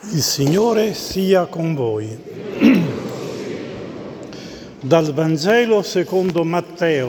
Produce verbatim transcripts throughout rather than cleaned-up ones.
Il Signore sia con voi. Dal Vangelo secondo Matteo.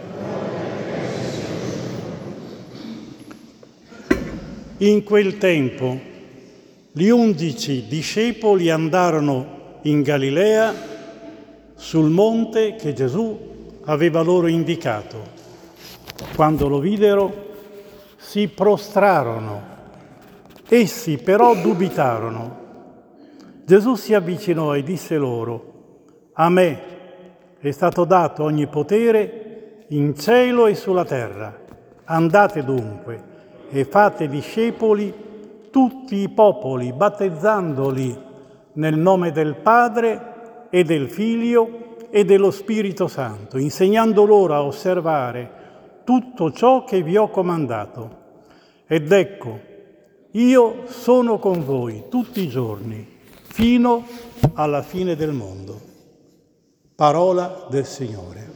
In quel tempo gli undici discepoli andarono in Galilea sul monte che Gesù aveva loro indicato. Quando lo videro si prostrarono. Essi però dubitarono. Gesù si avvicinò e disse loro: a me è stato dato ogni potere in cielo e sulla terra. Andate dunque e fate discepoli tutti i popoli, battezzandoli nel nome del Padre e del Figlio e dello Spirito Santo, insegnando loro a osservare tutto ciò che vi ho comandato. Ed ecco, io sono con voi tutti i giorni, fino alla fine del mondo. Parola del Signore.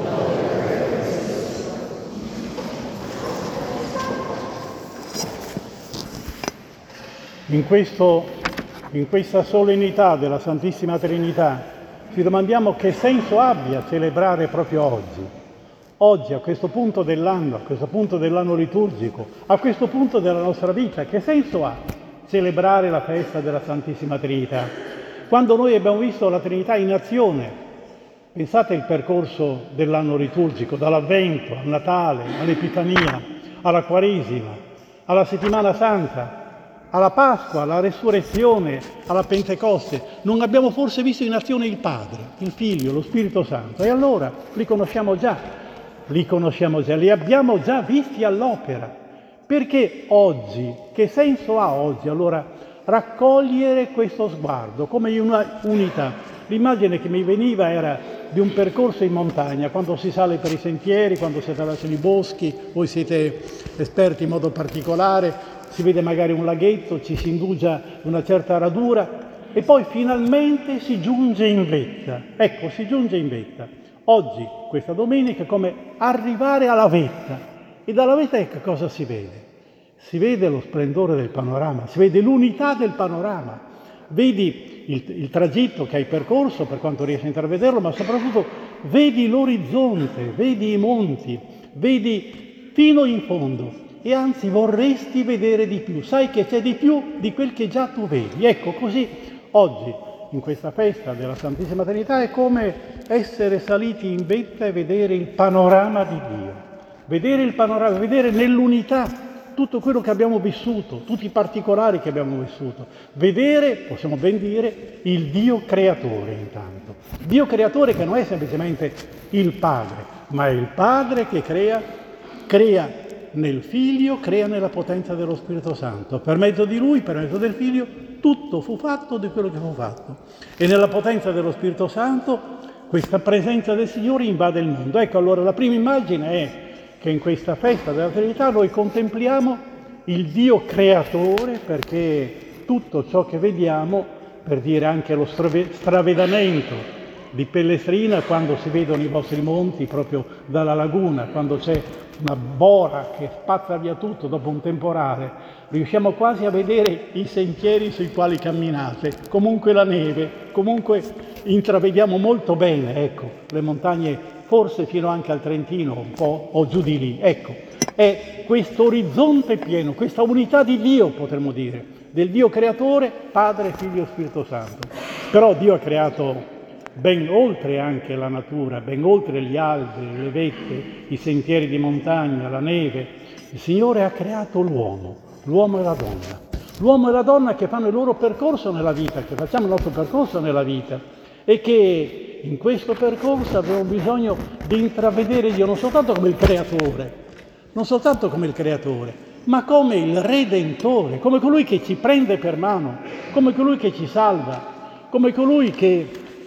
In, questo, in questa solennità della Santissima Trinità ci domandiamo che senso abbia celebrare proprio oggi. Oggi, a questo punto dell'anno, a questo punto dell'anno liturgico, a questo punto della nostra vita, che senso ha celebrare la festa della Santissima Trinità? Quando noi abbiamo visto la Trinità in azione, pensate il percorso dell'anno liturgico, dall'Avvento al Natale, all'Epifania, alla Quaresima, alla Settimana Santa, alla Pasqua, alla Resurrezione, alla Pentecoste. Non abbiamo forse visto in azione il Padre, il Figlio, lo Spirito Santo? E allora li conosciamo già. Li conosciamo già, li abbiamo già visti all'opera. Perché oggi, che senso ha oggi allora raccogliere questo sguardo come una unità? L'immagine che mi veniva era di un percorso in montagna, quando si sale per i sentieri, quando si attraversano i boschi, voi siete esperti in modo particolare, si vede magari un laghetto, ci si indugia una certa radura e poi finalmente si giunge in vetta. Ecco, si giunge in vetta. Oggi, questa domenica, è come arrivare alla vetta. E dalla vetta che cosa si vede? Si vede lo splendore del panorama, si vede l'unità del panorama. Vedi il, il tragitto che hai percorso, per quanto riesci a intravederlo, ma soprattutto vedi l'orizzonte, vedi i monti, vedi fino in fondo. E anzi vorresti vedere di più. Sai che c'è di più di quel che già tu vedi. Ecco, così oggi, in questa festa della Santissima Trinità, è come essere saliti in vetta e vedere il panorama di Dio, vedere il panorama, vedere nell'unità tutto quello che abbiamo vissuto, tutti i particolari che abbiamo vissuto, vedere, possiamo ben dire, il Dio creatore intanto. Dio creatore che non è semplicemente il Padre, ma è il Padre che crea, crea nel Figlio, crea nella potenza dello Spirito Santo. Per mezzo di Lui, per mezzo del Figlio, tutto fu fatto di quello che fu fatto. E nella potenza dello Spirito Santo questa presenza del Signore invade il mondo. Ecco, allora la prima immagine è che in questa festa della Trinità noi contempliamo il Dio creatore, perché tutto ciò che vediamo, per dire anche lo stravedamento di Pellestrina, quando si vedono i vostri monti proprio dalla laguna, quando c'è una bora che spazza via tutto dopo un temporale, riusciamo quasi a vedere i sentieri sui quali camminate, comunque la neve, comunque intravediamo molto bene, ecco, le montagne forse fino anche al Trentino, un po' o giù di lì, ecco, è questo orizzonte pieno, questa unità di Dio, potremmo dire, del Dio creatore, Padre, Figlio e Spirito Santo. Però Dio ha creato ben oltre anche la natura, ben oltre gli alberi, le vette, i sentieri di montagna, la neve. Il Signore ha creato l'uomo, l'uomo e la donna. L'uomo e la donna che fanno il loro percorso nella vita, che facciamo il nostro percorso nella vita e che in questo percorso abbiamo bisogno di intravedere Dio non soltanto come il creatore, non soltanto come il creatore, ma come il Redentore, come colui che ci prende per mano, come colui che ci salva, come colui che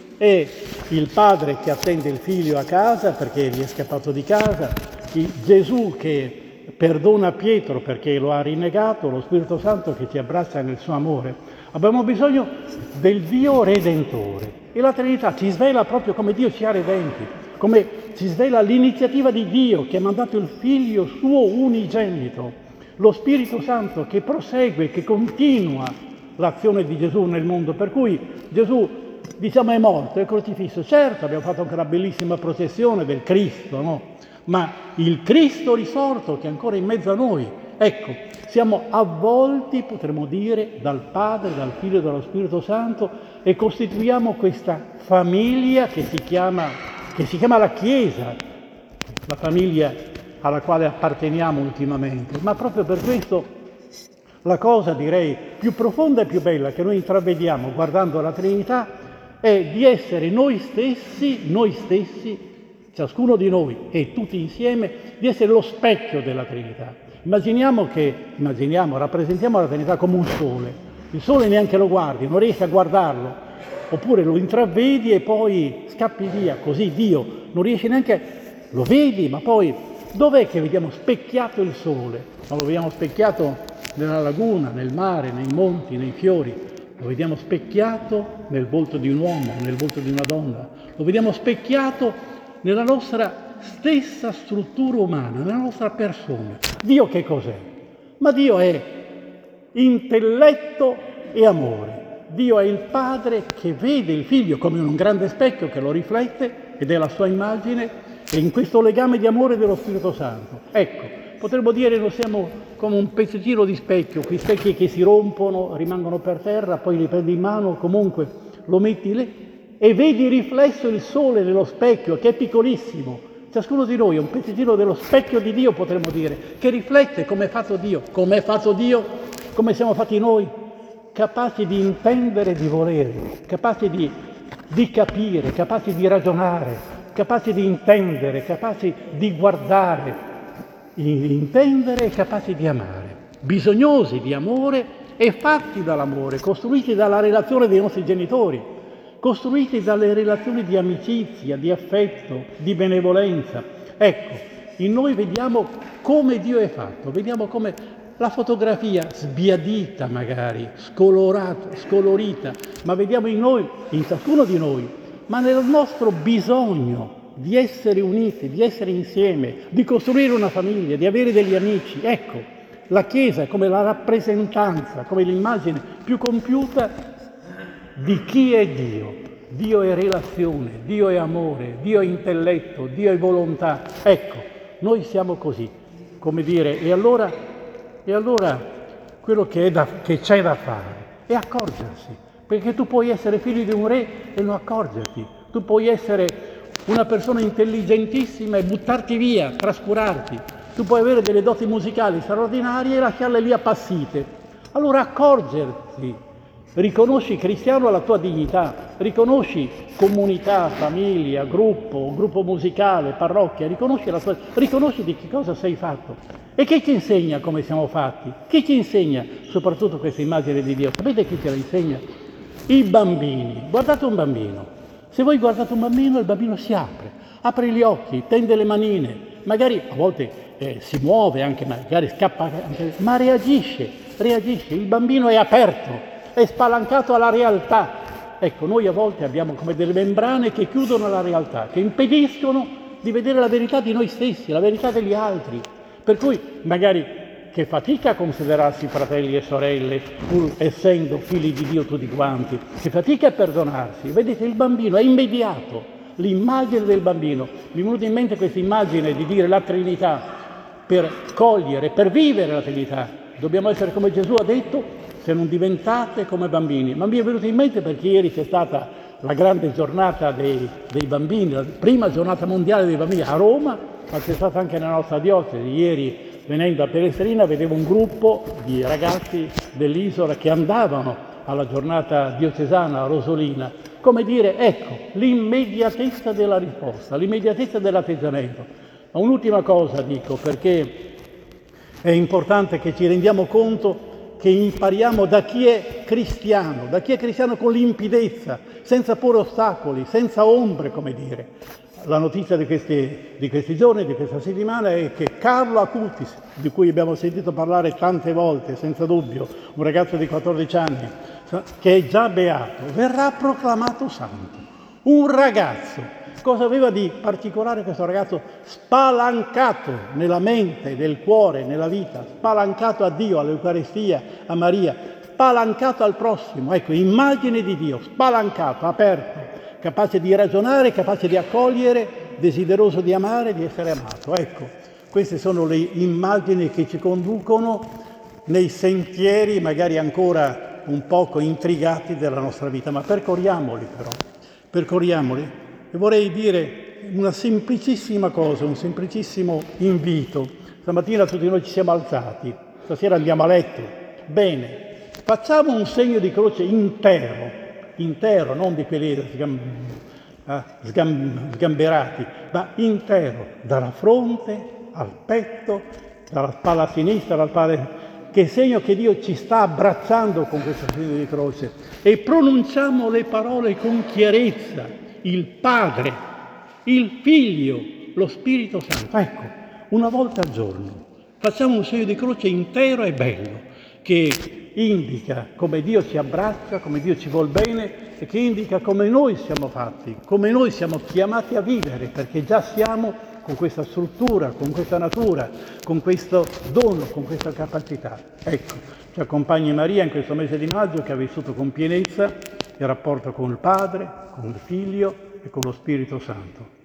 è il padre che attende il figlio a casa perché gli è scappato di casa, il Gesù che perdona Pietro perché lo ha rinnegato, lo Spirito Santo che ti abbraccia nel suo amore. Abbiamo bisogno del Dio Redentore e la Trinità ci svela proprio come Dio ci ha redenti, come ci svela l'iniziativa di Dio che ha mandato il Figlio suo unigenito, lo Spirito Santo che prosegue, che continua l'azione di Gesù nel mondo, per cui Gesù, diciamo, è morto, è crocifisso. Certo, abbiamo fatto anche una bellissima processione del Cristo, no? Ma il Cristo risorto che è ancora in mezzo a noi, ecco, siamo avvolti, potremmo dire, dal Padre, dal Figlio e dallo Spirito Santo e costituiamo questa famiglia che si chiama, che si chiama la Chiesa, la famiglia alla quale apparteniamo ultimamente. Ma proprio per questo la cosa, direi, più profonda e più bella che noi intravediamo guardando la Trinità è di essere noi stessi, noi stessi, ciascuno di noi e tutti insieme, di essere lo specchio della Trinità. Immaginiamo che, immaginiamo, rappresentiamo la Trinità come un sole. Il sole neanche lo guardi, non riesci a guardarlo, oppure lo intravedi e poi scappi via, così Dio non riesce neanche, lo vedi, ma poi dov'è che vediamo specchiato il sole? Ma lo vediamo specchiato nella laguna, nel mare, nei monti, nei fiori, lo vediamo specchiato nel volto di un uomo, nel volto di una donna, lo vediamo specchiato nella nostra stessa struttura umana, nella nostra persona. Dio che cos'è? Ma Dio è intelletto e amore. Dio è il Padre che vede il Figlio come un grande specchio che lo riflette ed è la sua immagine e in questo legame di amore dello Spirito Santo. Ecco, potremmo dire noi siamo come un pezzettino di specchio, quei specchi che si rompono, rimangono per terra, poi li prendi in mano, comunque lo metti lì e vedi riflesso il sole nello specchio che è piccolissimo. Ciascuno di noi è un pezzettino dello specchio di Dio, potremmo dire, che riflette come è fatto Dio, come è fatto Dio, come siamo fatti noi, capaci di intendere e di volere, capaci di, di capire, capaci di ragionare, capaci di intendere, capaci di guardare, intendere e capaci di amare, bisognosi di amore e fatti dall'amore, costruiti dalla relazione dei nostri genitori, costruiti dalle relazioni di amicizia, di affetto, di benevolenza. Ecco, in noi vediamo come Dio è fatto, vediamo come la fotografia sbiadita magari, scolorata, scolorita, ma vediamo in noi, in ciascuno di noi, ma nel nostro bisogno di essere uniti, di essere insieme, di costruire una famiglia, di avere degli amici. Ecco, la Chiesa è come la rappresentanza, come l'immagine più compiuta di chi è Dio. Dio è relazione, Dio è amore, Dio è intelletto, Dio è volontà. Ecco, noi siamo così, come dire, e allora, e allora quello che, è da, che c'è da fare è accorgersi, perché tu puoi essere figlio di un re e non accorgerti, tu puoi essere una persona intelligentissima e buttarti via, trascurarti, tu puoi avere delle doti musicali straordinarie e lasciarle lì appassite. Allora accorgerti. Riconosci cristiano la tua dignità, riconosci comunità, famiglia, gruppo, gruppo musicale, parrocchia, riconosci, la tua, riconosci di che cosa sei fatto. E chi ci insegna come siamo fatti? Chi ci insegna soprattutto questa immagine di Dio? Sapete chi ce la insegna? I bambini. Guardate un bambino. Se voi guardate un bambino, il bambino si apre, apre gli occhi, tende le manine, magari a volte eh, si muove anche, magari scappa, anche, ma reagisce, reagisce. Il bambino è aperto. È spalancato alla realtà. Ecco, noi a volte abbiamo come delle membrane che chiudono la realtà, che impediscono di vedere la verità di noi stessi, la verità degli altri. Per cui magari che fatica a considerarsi fratelli e sorelle, pur essendo figli di Dio tutti quanti, che fatica a perdonarsi. Vedete, il bambino è immediato, l'immagine del bambino. Mi è venuta in mente questa immagine di dire la Trinità, per cogliere, per vivere la Trinità. Dobbiamo essere come Gesù ha detto, se non diventate come bambini. Ma mi è venuto in mente perché ieri c'è stata la grande giornata dei, dei bambini, la prima giornata mondiale dei bambini a Roma, ma c'è stata anche nella nostra diocesi. Ieri, venendo a Pelestrina, vedevo un gruppo di ragazzi dell'isola che andavano alla giornata diocesana a Rosolina, come dire, ecco, l'immediatezza della risposta, l'immediatezza dell'atteggiamento. Ma un'ultima cosa dico, perché è importante che ci rendiamo conto che impariamo da chi è cristiano, da chi è cristiano con limpidezza, senza porre ostacoli, senza ombre, come dire. La notizia di questi, di questi giorni, di questa settimana, è che Carlo Acutis, di cui abbiamo sentito parlare tante volte, senza dubbio, un ragazzo di quattordici anni, che è già beato, verrà proclamato santo. Un ragazzo. Cosa aveva di particolare questo ragazzo? Spalancato nella mente, nel cuore, nella vita, spalancato a Dio, all'Eucaristia, a Maria, spalancato al prossimo, ecco, immagine di Dio, spalancato, aperto, capace di ragionare, capace di accogliere, desideroso di amare, di essere amato. Ecco, queste sono le immagini che ci conducono nei sentieri magari ancora un poco intrigati della nostra vita, ma percorriamoli però, percorriamoli. E vorrei dire una semplicissima cosa, un semplicissimo invito. Stamattina tutti noi ci siamo alzati, stasera andiamo a letto. Bene, facciamo un segno di croce intero, intero, non di quelli sgam, eh, sgam, sgamberati, ma intero, dalla fronte al petto, dalla spalla sinistra alla spalla, che segno che Dio ci sta abbracciando con questo segno di croce, e pronunciamo le parole con chiarezza: il Padre, il Figlio, lo Spirito Santo. Ecco, una volta al giorno facciamo un segno di croce intero e bello, che indica come Dio ci abbraccia, come Dio ci vuol bene, e che indica come noi siamo fatti, come noi siamo chiamati a vivere, perché già siamo con questa struttura, con questa natura, con questo dono, con questa capacità. Ecco, ci accompagni Maria in questo mese di maggio, che ha vissuto con pienezza il rapporto con il Padre, con il Figlio e con lo Spirito Santo.